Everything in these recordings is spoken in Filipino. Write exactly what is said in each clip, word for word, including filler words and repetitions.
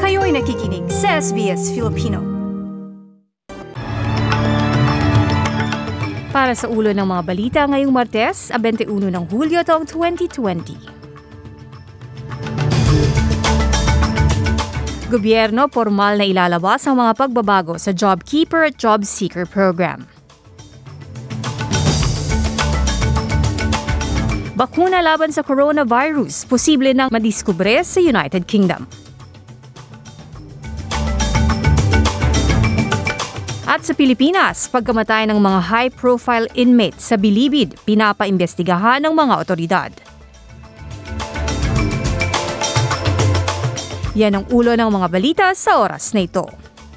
Kayo'y nakikinig sa S B S Filipino. Para sa ulo ng mga balita ngayong Martes, twenty-one ng Hulyo taong twenty twenty. Gobyerno formal na ilalabas ang mga pagbabago sa JobKeeper at Job Seeker program. Bakuna laban sa coronavirus, posible nang madiskubre sa United Kingdom. At sa Pilipinas, pagkamatay ng mga high-profile inmates sa Bilibid, pinapaimbestigahan ng mga otoridad. Yan ang ulo ng mga balita sa oras na ito.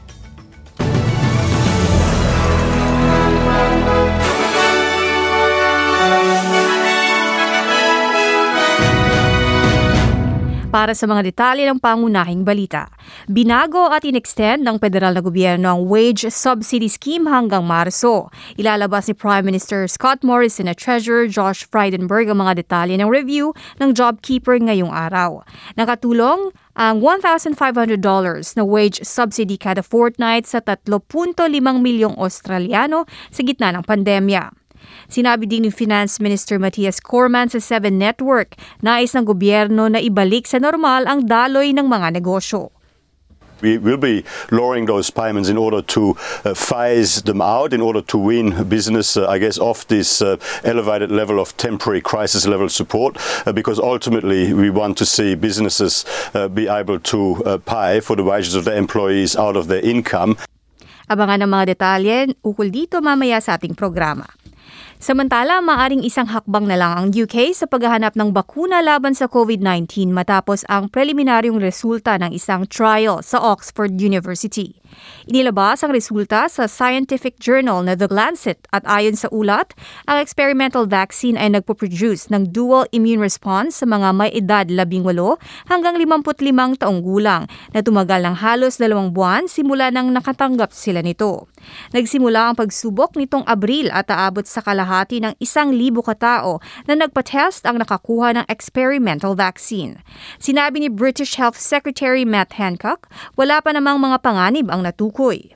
Para sa mga detalye ng pangunahing balita, binago at inextend ng federal na gobyerno ang wage subsidy scheme hanggang Marso. Ilalabas ni Prime Minister Scott Morrison at Treasurer Josh Frydenberg ang mga detalye ng review ng JobKeeper ngayong araw. Nakatulong ang one thousand five hundred dollars na wage subsidy kada fortnight sa three point five milyong Australiano sa gitna ng pandemya. Sinabi din ni Finance Minister Matthias Cormann sa Seven Network, nais ng gobyerno na ibalik sa normal ang daloy ng mga negosyo. We will be lowering those payments in order to uh, phase them out, in order to wean business, uh, I guess, off this uh, elevated level of temporary crisis level support, uh, because ultimately we want to see businesses uh, be able to uh, pay for the wages of their employees out of their income. Abangan ang mga detalye ukol dito mamaya sa ating programa. Samantala, maaring isang hakbang na lang ang U K sa paghahanap ng bakuna laban sa COVID nineteen matapos ang preliminaryong resulta ng isang trial sa Oxford University. Inilabas ang resulta sa scientific journal na The Lancet at ayon sa ulat, ang experimental vaccine ay nagpo-produce ng dual immune response sa mga may edad labing walo hanggang limampu't limang taong gulang na tumagal ng halos dalawang buwan simula nang nakatanggap sila nito. Nagsimula ang pagsubok nitong Abril at aabot sa kalahati ng isang libo katao na nagpa-test ang nakakuha ng experimental vaccine. Sinabi ni British Health Secretary Matt Hancock, wala pa namang mga panganib ang natukoy.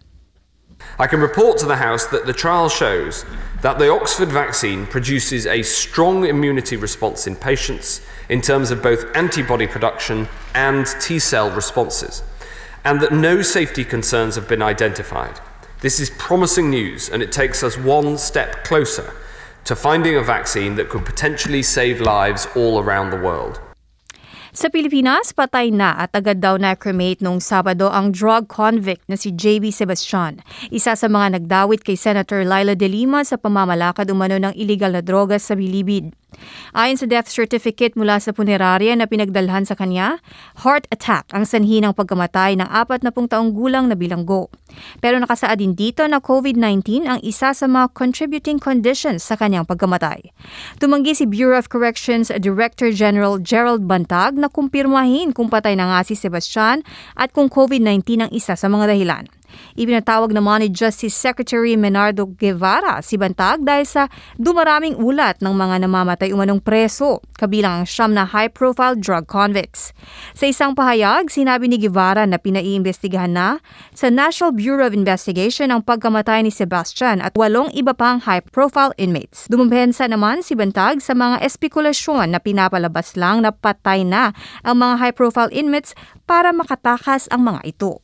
I can report to the House that the trial shows that the Oxford vaccine produces a strong immunity response in patients in terms of both antibody production and T-cell responses, and that no safety concerns have been identified. This is promising news, and it takes us one step closer to finding a vaccine that could potentially save lives all around the world. Sa Pilipinas, patay na at agad daw na-cremate noong Sabado ang drug convict na si J B Sebastian, isa sa mga nagdawit kay Senator Leila De Lima sa pamamalakad umano ng iligal na droga sa Bilibid. Ayon sa death certificate mula sa punerarya na pinagdalhan sa kanya, heart attack ang sanhi ng pagkamatay ng apat na pung taong gulang na bilanggo. Pero nakasaad din dito na COVID nineteen ang isa sa mga contributing conditions sa kanyang pagkamatay. Tumanggi si Bureau of Corrections Director General Gerald Bantag na kumpirmahin kung patay na nga si Sebastian at kung COVID nineteen ang isa sa mga dahilan. Ipinatawag naman ni Justice Secretary Menardo Guevara si Bantag dahil sa dumaraming ulat ng mga namamatay umanong preso, kabilang ang siyam na high-profile drug convicts. Sa isang pahayag, sinabi ni Guevara na pinaiimbestigahan na sa National Bureau of Investigation ang pagkamatay ni Sebastian at walong iba pang high-profile inmates. Dumumpensa naman si Bantag sa mga espekulasyon na pinapalabas lang na patay na ang mga high-profile inmates para makatakas ang mga ito.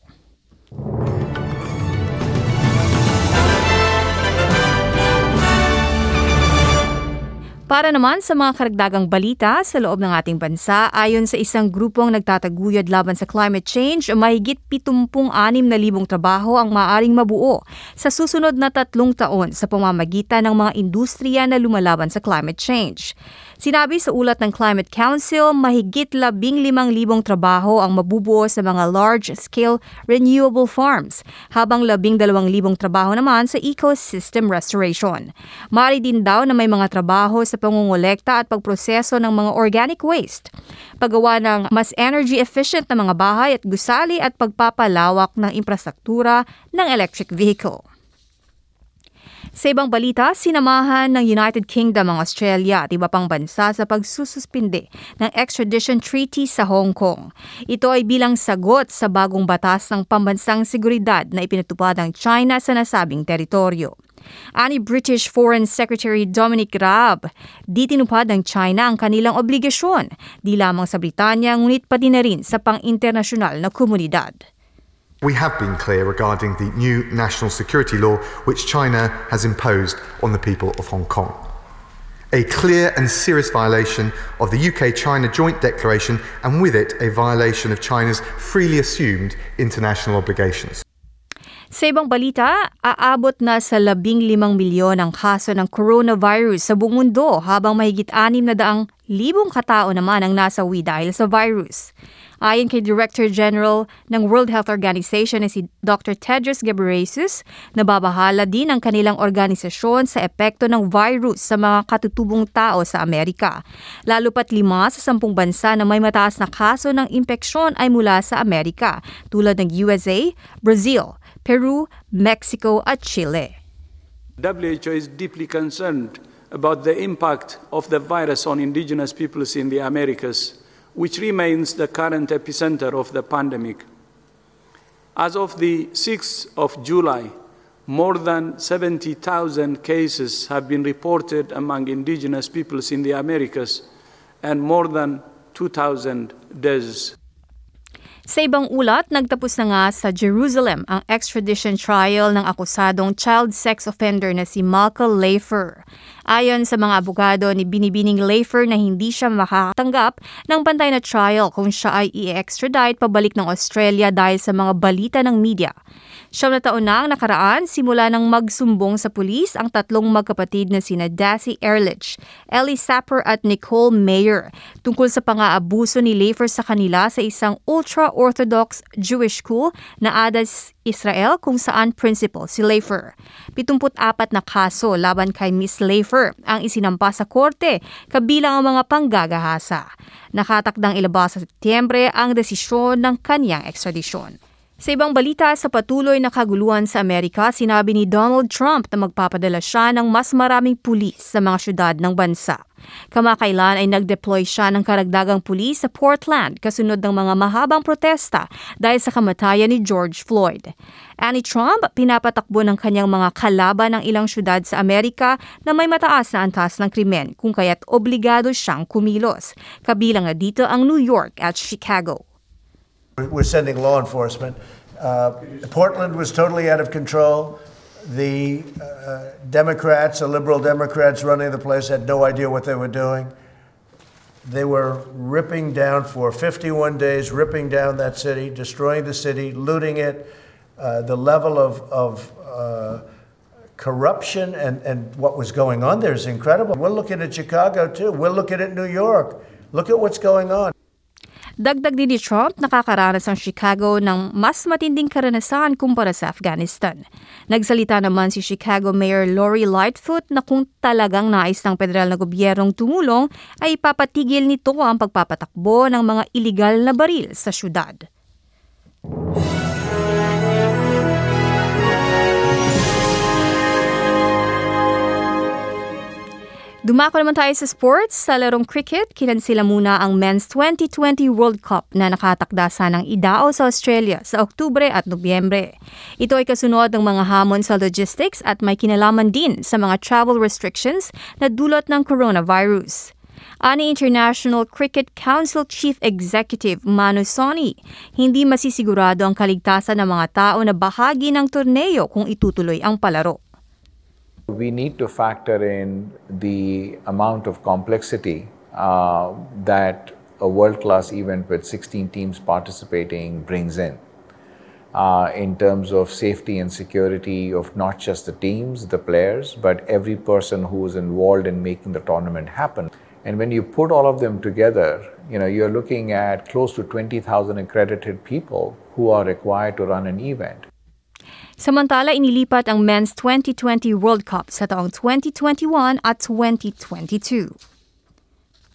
Para naman sa mga karagdagang balita sa loob ng ating bansa, ayon sa isang grupong nagtataguyod laban sa climate change, mahigit pitungpung anim na libong trabaho ang maaaring mabuo sa susunod na tatlong taon sa pamamagitan ng mga industriya na lumalaban sa climate change. Sinabi sa ulat ng Climate Council, mahigit labing limang libong trabaho ang mabubuo sa mga large-scale renewable farms, habang labing dalawang libong trabaho naman sa ecosystem restoration. Maaari din daw na may mga trabaho sa pangungolekta at pagproseso ng mga organic waste, paggawa ng mas energy-efficient na mga bahay at gusali at pagpapalawak ng infrastruktura ng electric vehicle. Sa ibang balita, sinamahan ng United Kingdom ang Australia at iba pang bansa sa pagsususpinde ng extradition treaty sa Hong Kong. Ito ay bilang sagot sa bagong batas ng pambansang seguridad na ipinatupad ng China sa nasabing teritoryo. Ani British Foreign Secretary Dominic Raab, di tinupad ng China ang kanilang obligasyon, di lamang sa Britanya ngunit pati na rin sa pang-internasyonal na komunidad. We have been clear regarding the new national security law which China has imposed on the people of Hong Kong. A clear and serious violation of the U K China Joint Declaration and with it a violation of China's freely assumed international obligations. Sa ibang balita, aabot na sa labing limang milyon ang kaso ng coronavirus sa buong mundo habang mahigit anim na daang libong katao naman ang nasawi dahil sa virus. Ayon kay Director General ng World Health Organization na si Doctor Tedros Ghebreyesus, nababahala din ang kanilang organisasyon sa epekto ng virus sa mga katutubong tao sa Amerika. Lalo pat lima sa sampung bansa na may mataas na kaso ng impeksyon ay mula sa Amerika, tulad ng U S A, Brazil, Peru, Mexico at Chile. W H O is deeply concerned about the impact of the virus on indigenous peoples in the Americas, which remains the current epicenter of the pandemic. As of the sixth of July, more than seventy thousand cases have been reported among indigenous peoples in the Americas and more than two thousand deaths. Sa ibang ulat, nagtapos na nga sa Jerusalem ang extradition trial ng akusadong child sex offender na si Malcolm Leifer. Ayon sa mga abogado ni Binibining Leifer na hindi siya makatanggap ng pantay na trial kung siya ay i-extradite pabalik ng Australia dahil sa mga balita ng media. Siyam na taon na ang nakaraan simula nang magsumbong sa pulis ang tatlong magkapatid na sina Daisy Ehrlich, Ellie Sapper at Nicole Mayer tungkol sa pang-aabuso ni Leifer sa kanila sa isang ultra-Orthodox Jewish school na Adas, Israel kung saan principal si Leifer. pitungput apat na kaso laban kay Miss Leifer ang isinampa sa korte kabilang ang mga panggagahasa. Nakatakdang ilabas sa Setyembre ang desisyon ng kanyang ekstradisyon. Sa ibang balita, sa patuloy na kaguluhan sa Amerika, sinabi ni Donald Trump na magpapadala siya ng mas maraming pulis sa mga syudad ng bansa. Kamakailan ay nag-deploy siya ng karagdagang pulis sa Portland kasunod ng mga mahabang protesta dahil sa kamatayan ni George Floyd. Ani Trump, pinapatakbo ng kanyang mga kalaban ng ilang syudad sa Amerika na may mataas na antas ng krimen kung kaya't obligado siyang kumilos. Kabilang na dito ang New York at Chicago. We're sending law enforcement. Uh, Portland was totally out of control. The uh, Democrats, the liberal Democrats running the place, had no idea what they were doing. They were ripping down for fifty-one days, ripping down that city, destroying the city, looting it. Uh, the level of, of uh, corruption and, and what was going on there is incredible. We're looking at Chicago too. We're looking at New York. Look at what's going on. Dagdag din ni Trump, nakakaranas ang Chicago ng mas matinding karanasan kumpara sa Afghanistan. Nagsalita naman si Chicago Mayor Lori Lightfoot na kung talagang nais ng federal na gobyernong tumulong ay ipapatigil nito ang pagpapatakbo ng mga iligal na baril sa syudad. Dumako naman tayo sa sports. Sa larong cricket, kinansila muna ang Men's twenty twenty World Cup na nakatakda sanang idao sa Australia sa Oktubre at Nobyembre. Ito ay kasunod ng mga hamon sa logistics at may kinalaman din sa mga travel restrictions na dulot ng coronavirus. Ani International Cricket Council Chief Executive Manu Soni, hindi masisigurado ang kaligtasan ng mga tao na bahagi ng torneo kung itutuloy ang palaro. We need to factor in the amount of complexity uh, that a world-class event with sixteen teams participating brings in. Uh, in terms of safety and security of not just the teams, the players, but every person who is involved in making the tournament happen. And when you put all of them together, you know, you're looking at close to twenty thousand accredited people who are required to run an event. Samantala, inilipat ang Men's twenty twenty World Cup sa taong twenty twenty-one at twenty twenty-two.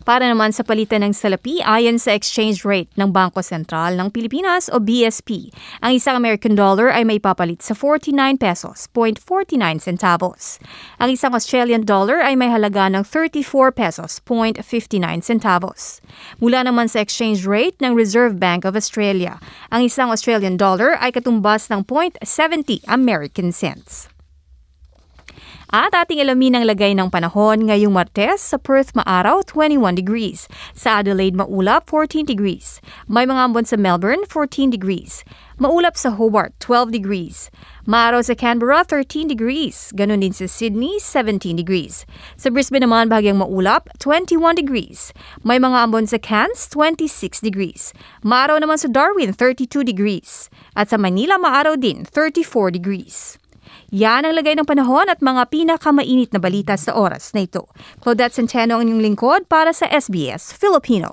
Para naman sa palitan ng salapi, ayon sa exchange rate ng Bangko Sentral ng Pilipinas o B S P, ang isang American dollar ay may papalit sa forty-nine pesos point forty-nine centavos. Ang isang Australian dollar ay may halaga ng thirty-four pesos point fifty-nine centavos. Mula naman sa exchange rate ng Reserve Bank of Australia, ang isang Australian dollar ay katumbas ng zero point seven zero American cents. At ating alamin ang lagay ng panahon ngayong Martes. Sa Perth maaraw, twenty-one degrees. Sa Adelaide maulap, fourteen degrees. May mga ambon sa Melbourne, fourteen degrees. Maulap sa Hobart, twelve degrees. Maaraw sa Canberra, thirteen degrees. Ganon din sa Sydney, seventeen degrees. Sa Brisbane naman bahagyang maulap, twenty-one degrees. May mga ambon sa Cairns, twenty-six degrees. Maaraw naman sa Darwin, thirty-two degrees. At sa Manila maaraw din, thirty-four degrees. Yan ang lagay ng panahon at mga pinakamainit na balita sa oras na ito. Claudette Centeno ang inyong lingkod para sa S B S Filipino.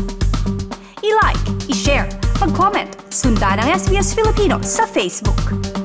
I-like, i-share, mag-comment, sundan ang S B S Filipino sa Facebook.